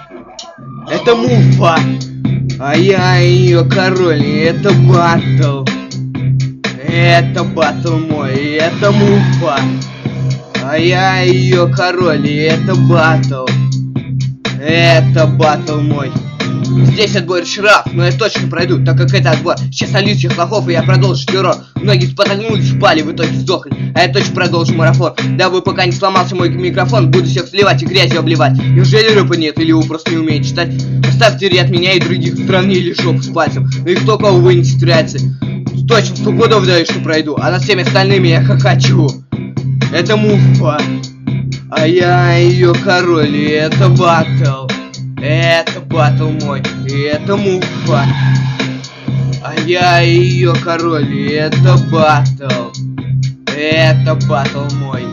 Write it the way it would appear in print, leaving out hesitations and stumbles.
Это муфа, а я ее король, и это батл. Это батл мой, и это муфа, а я ее король, и это батл. Это батл мой. Здесь отбор шраф, но я точно пройду, так как это отбор. Сейчас налью чехлохов, и я продолжу террор. Многие споткнулись, впали, в итоге сдохли. А я точно продолжу марафон. Дабы пока не сломался мой микрофон, буду всех сливать и грязью обливать. Неужели рэпа нет, или вы просто не умеете читать? Поставьте ряд меня и других в стране или жопу с пальцем. Но их только увы не стирается. Точно 100 годов даю, что пройду, а над всеми остальными я хохочу. Это муфа, а я ее король, и это батл. Это батл мой, и это муфа, а я ее король, и это батл. Это батл мой,